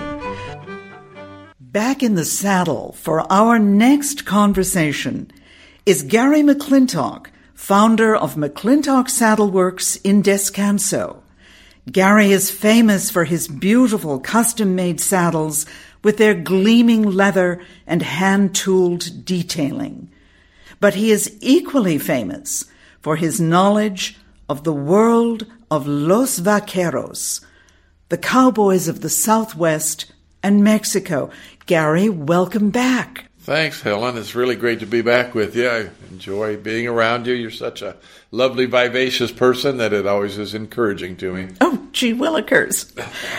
Back in the saddle for our next conversation is Gary McClintock, founder of McClintock Saddle Works in Descanso. Gary is famous for his beautiful custom-made saddles with their gleaming leather and hand-tooled detailing. But he is equally famous for his knowledge of the world of Los Vaqueros, the cowboys of the Southwest and Mexico. Gary, welcome back. Thanks, Helen. It's really great to be back with you. I enjoy being around you. You're such a lovely, vivacious person that it always is encouraging to me. Oh, gee willikers.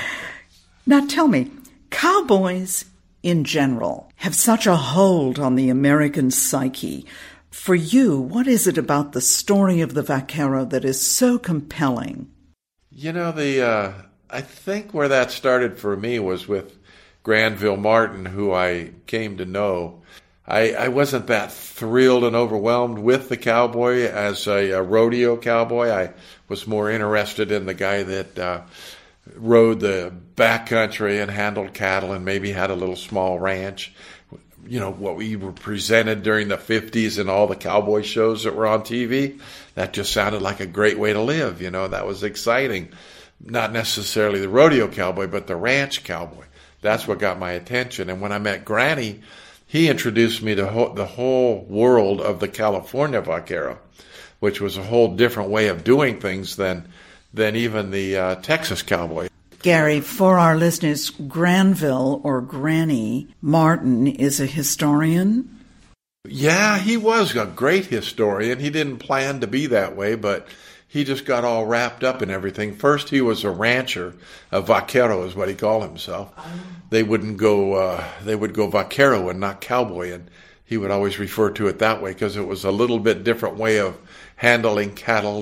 Now tell me, cowboys in general have such a hold on the American psyche. For you, what is it about the story of the vaquero that is so compelling? You know, I think where that started for me was with Granville Martin, who I came to know. I wasn't that thrilled and overwhelmed with the cowboy as a rodeo cowboy. I was more interested in the guy that rode the backcountry and handled cattle and maybe had a little small ranch. You know, what we were presented during the 50s and all the cowboy shows that were on TV, that just sounded like a great way to live. You know, that was exciting. Not necessarily the rodeo cowboy, but the ranch cowboy. That's what got my attention. And when I met Granny, he introduced me to the whole world of the California vaquero, which was a whole different way of doing things than even the Texas cowboy. Gary, for our listeners, Granville or Granny Martin is a historian? Yeah, he was a great historian. He didn't plan to be that way, but he just got all wrapped up in everything. First, he was a rancher. A vaquero is what he called himself. They would go vaquero and not cowboy, and he would always refer to it that way because it was a little bit different way of handling cattle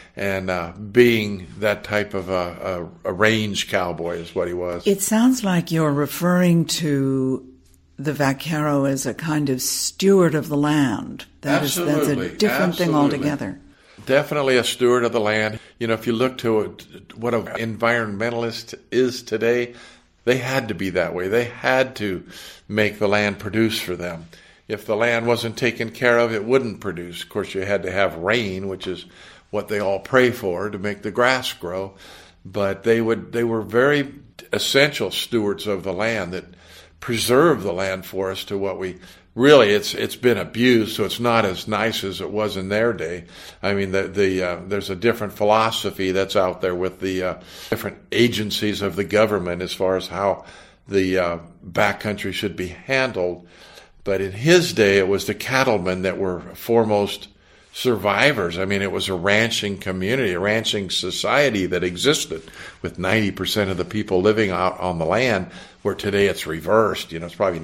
and being that type of a range cowboy is what he was. It sounds like you're referring to the vaquero as a kind of steward of the land. That's a different thing altogether. Definitely a steward of the land. You know, if you look to what an environmentalist is today, they had to be that way. They had to make the land produce for them. If the land wasn't taken care of, it wouldn't produce. Of course, you had to have rain, which is what they all pray for to make the grass grow. But they were very essential stewards of the land that preserved the land for us to what we really, it's been abused, so it's not as nice as it was in their day. I mean, there's a different philosophy that's out there with the different agencies of the government as far as how the backcountry should be handled. But in his day, it was the cattlemen that were foremost survivors. I mean, it was a ranching community, a ranching society that existed with 90% of the people living out on the land, where today it's reversed. You know, it's probably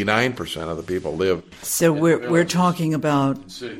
99% of the people live. So we're talking about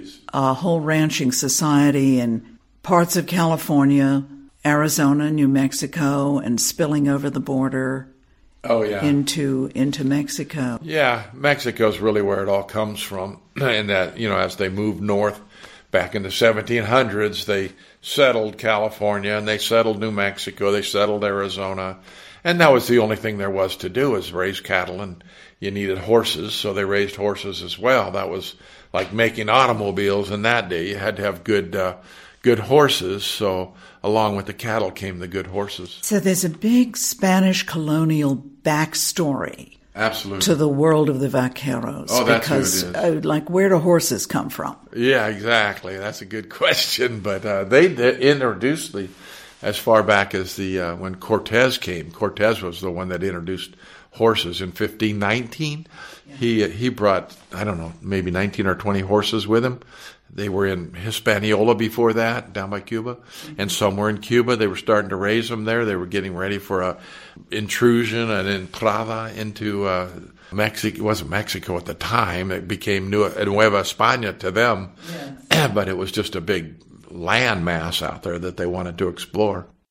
a whole ranching society in parts of California, Arizona, New Mexico, and spilling over the border. Oh, yeah. Into Mexico. Yeah, Mexico's really where it all comes from. And that, you know, as they moved north back in the 1700s, they settled California and they settled New Mexico, they settled Arizona. And that was the only thing there was to do, was raise cattle, and you needed horses, so they raised horses as well. That was like making automobiles in that day. You had to have good horses, so along with the cattle came the good horses. So there's a big Spanish colonial backstory. Absolutely. To the world of the vaqueros. Oh, that's because, who it is. Like, where do horses come from? Yeah, exactly. That's a good question. But they introduced as far back as when Cortez came. Cortez was the one that introduced horses in 1519. Yeah. He brought, I don't know, maybe 19 or 20 horses with him. They were in Hispaniola before that, down by Cuba, and some were in Cuba. They were starting to raise them there. They were getting ready for a intrusion, an entrada into Mexico. It wasn't Mexico at the time. It became Nueva España to them, yes. But it was just a big land mass out there that they wanted to explore.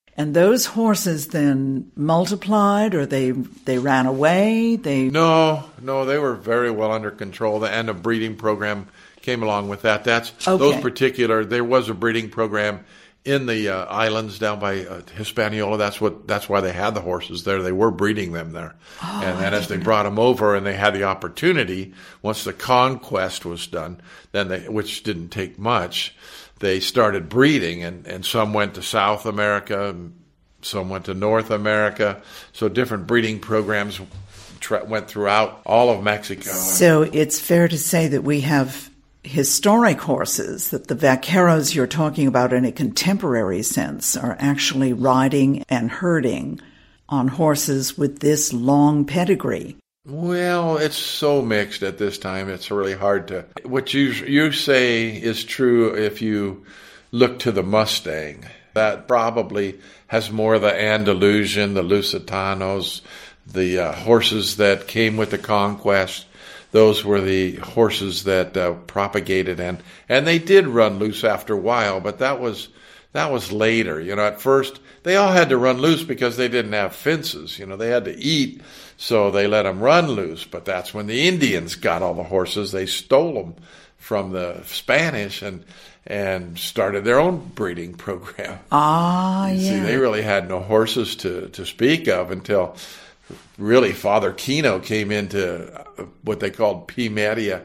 And those horses then multiplied, or they ran away? No, they were very well under control. And a breeding program came along with that. There was a breeding program in the islands down by Hispaniola. That's why they had the horses there. They were breeding them there. And then as they brought them over and they had the opportunity, once the conquest was done, which didn't take much, they started breeding, and some went to South America, some went to North America. So different breeding programs went throughout all of Mexico. So it's fair to say that we have historic horses, that the vaqueros you're talking about in a contemporary sense are actually riding and herding on horses with this long pedigree. Well, it's so mixed at this time. It's really hard to... What you say is true if you look to the Mustang. That probably has more of the Andalusian, the Lusitanos, the horses that came with the conquest. Those were the horses that propagated, and they did run loose after a while, but that was later. At first, they all had to run loose because they didn't have fences. They had to eat, so they let them run loose. But that's when the Indians got all the horses. They stole them from the Spanish and started their own breeding program. Yeah. See, they really had no horses to speak of until... Really, Father Kino came into what they called Pimeria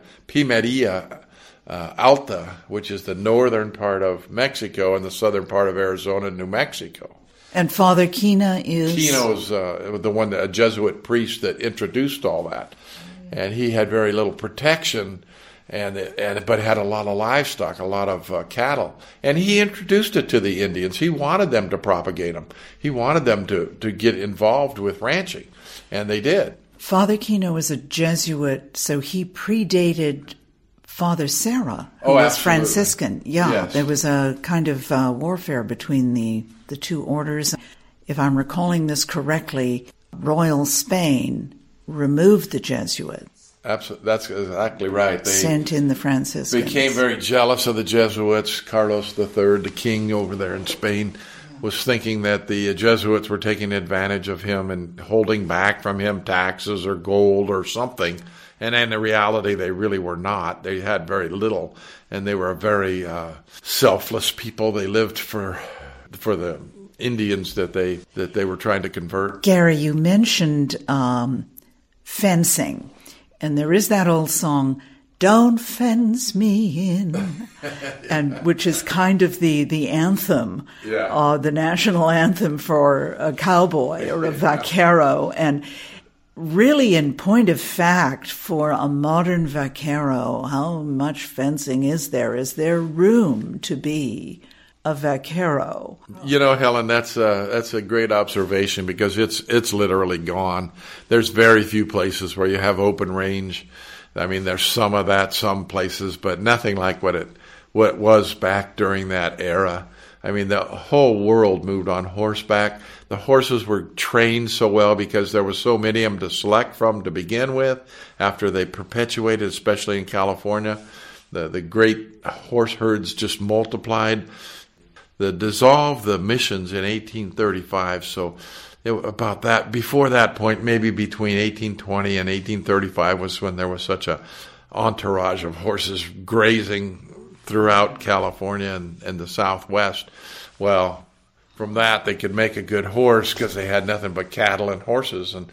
Alta, which is the northern part of Mexico and the southern part of Arizona and New Mexico. And Father Kino is? Kino's a Jesuit priest that introduced all that. And he had very little protection, but had a lot of livestock, a lot of cattle. And he introduced it to the Indians. He wanted them to propagate them. He wanted them to get involved with ranching. And they did. Father Kino was a Jesuit, so he predated Father Serra, who was absolutely. Franciscan. Yeah, yes. There was a kind of warfare between the two orders. If I'm recalling this correctly, Royal Spain removed the Jesuits. Absolutely, that's exactly right. They sent in the Franciscans. Became very jealous of the Jesuits. Carlos III, the king over there in Spain, was thinking that the Jesuits were taking advantage of him and holding back from him taxes or gold or something. And in reality, they really were not. They had very little, and they were a very selfless people. They lived for the Indians that they were trying to convert. Gary, you mentioned fencing, and there is that old song, "Don't Fence Me In," and which is kind of the anthem, the national anthem for a cowboy or a vaquero. And really, in point of fact, for a modern vaquero, how much fencing is there? Is there room to be a vaquero? Helen, that's a great observation, because it's literally gone. There's very few places where you have open range. I mean, there's some of that, some places, but nothing like what it was back during that era. I mean, the whole world moved on horseback. The horses were trained so well because there were so many of them to select from to begin with. After they perpetuated, especially in California, the great horse herds just multiplied. They dissolved the missions in 1835, so about that, before that point, maybe between 1820 and 1835 was when there was such a entourage of horses grazing throughout California and the Southwest. Well, from that, they could make a good horse because they had nothing but cattle and horses. And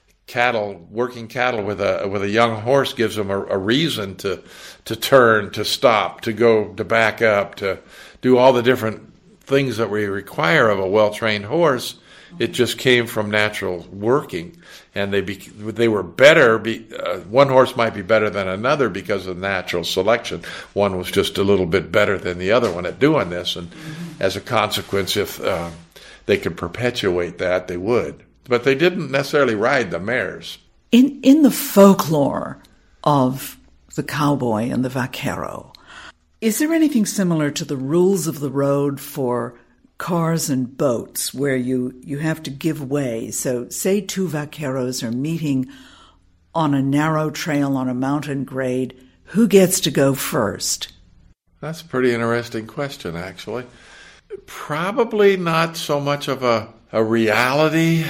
working cattle with a young horse gives them a reason to turn, to stop, to go, to back up, to do all the different things that we require of a well-trained horse. It just came from natural working, and they were better. One horse might be better than another because of natural selection. One was just a little bit better than the other one at doing this, and as a consequence, if they could perpetuate that, they would. But they didn't necessarily ride the mares. In the folklore of the cowboy and the vaquero, is there anything similar to the rules of the road for cars and boats where you have to give way? So say two vaqueros are meeting on a narrow trail on a mountain grade. Who gets to go first? That's a pretty interesting question, actually. Probably not so much of a reality.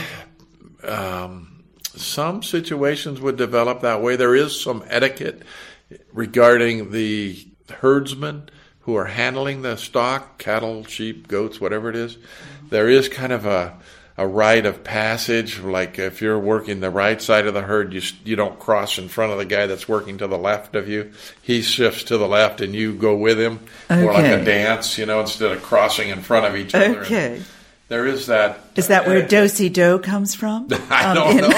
Some situations would develop that way. There is some etiquette regarding the herdsmen who are handling the stock, cattle, sheep, goats, whatever it is. There is kind of a rite of passage, like if you're working the right side of the herd, you don't cross in front of the guy that's working to the left of you. He shifts to the left and you go with him. Okay. More like a dance, instead of crossing in front of each other. Okay. And there is that. Is that where do-si-do comes from? I don't know.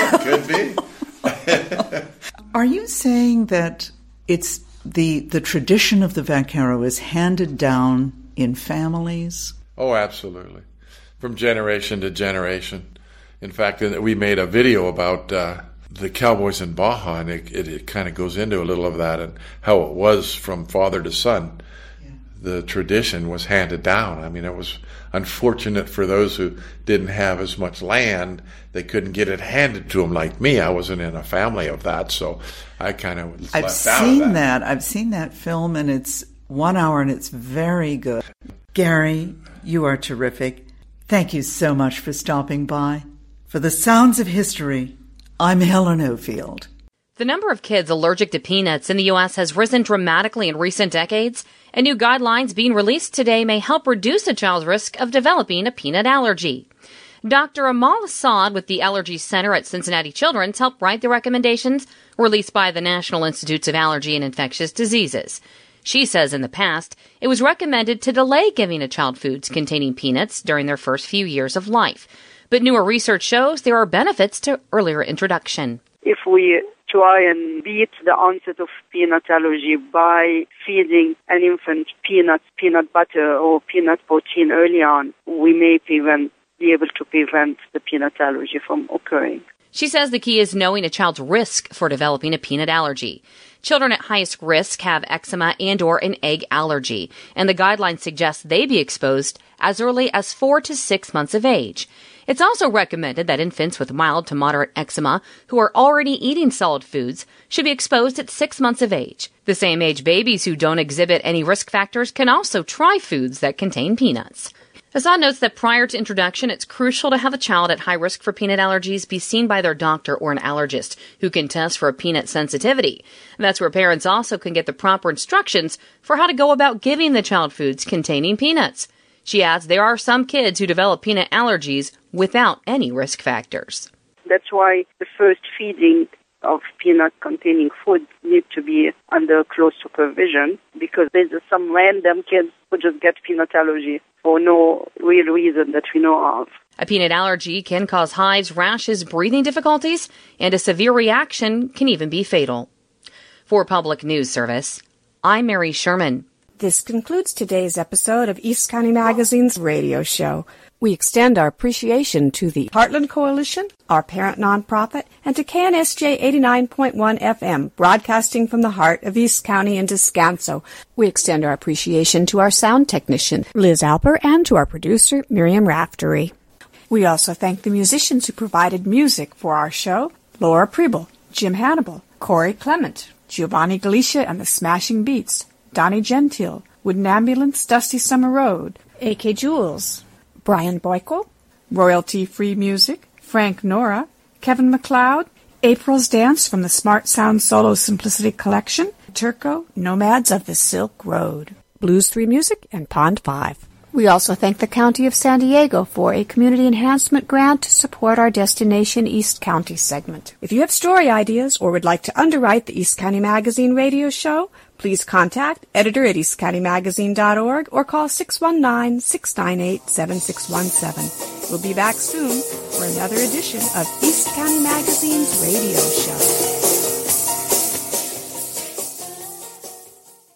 It could be. Are you saying that it's the tradition of the vaquero is handed down in families? Oh, absolutely. From generation to generation. In fact, we made a video about the cowboys in Baja, and it kind of goes into a little of that and how it was from father to son. Yeah. The tradition was handed down. I mean, it was unfortunate for those who didn't have as much land. They couldn't get it handed to them like me. I wasn't in a family of that, so I kind of left out of that. I've seen that film, and it's 1 hour, and it's very good. Gary, you are terrific. Thank you so much for stopping by. For the Sounds of History, I'm Helen Ofield. The number of kids allergic to peanuts in the U.S. has risen dramatically in recent decades, and new guidelines being released today may help reduce a child's risk of developing a peanut allergy. Dr. Amal Assad with the Allergy Center at Cincinnati Children's helped write the recommendations released by the National Institutes of Allergy and Infectious Diseases. She says in the past, it was recommended to delay giving a child foods containing peanuts during their first few years of life. But newer research shows there are benefits to earlier introduction. If we try and beat the onset of peanut allergy by feeding an infant peanuts, peanut butter, or peanut protein early on, we may be able to prevent the peanut allergy from occurring. She says the key is knowing a child's risk for developing a peanut allergy. Children at highest risk have eczema and/or an egg allergy, and the guidelines suggest they be exposed as early as 4 to 6 months of age. It's also recommended that infants with mild to moderate eczema who are already eating solid foods should be exposed at 6 months of age. The same age babies who don't exhibit any risk factors can also try foods that contain peanuts. Assad notes that prior to introduction, it's crucial to have a child at high risk for peanut allergies be seen by their doctor or an allergist who can test for a peanut sensitivity. And that's where parents also can get the proper instructions for how to go about giving the child foods containing peanuts. She adds there are some kids who develop peanut allergies without any risk factors. That's why the first feeding of peanut-containing food need to be under close supervision, because there's some random kids who just get peanut allergy for no real reason that we know of. A peanut allergy can cause hives, rashes, breathing difficulties, and a severe reaction can even be fatal. For Public News Service, I'm Mary Sherman. This concludes today's episode of East County Magazine's radio show. We extend our appreciation to the Heartland Coalition, our parent nonprofit, and to KNSJ 89.1 FM, broadcasting from the heart of East County and Descanso. We extend our appreciation to our sound technician, Liz Alper, and to our producer, Miriam Raftery. We also thank the musicians who provided music for our show: Laura Preble, Jim Hannibal, Corey Clement, Giovanni Galicia and the Smashing Beats, Donnie Gentile, Wooden Ambulance, Dusty Summer Road, A.K. Jules, Brian Boyko, Royalty-Free Music, Frank Nora, Kevin MacLeod, April's Dance from the Smart Sound Solo Simplicity Collection, Turco, Nomads of the Silk Road, Blues 3 Music, and Pond 5. We also thank the County of San Diego for a community enhancement grant to support our Destination East County segment. If you have story ideas or would like to underwrite the East County Magazine radio show, please contact editor@eastcountymagazine.org or call 619-698-7617. We'll be back soon for another edition of East County Magazine's radio show.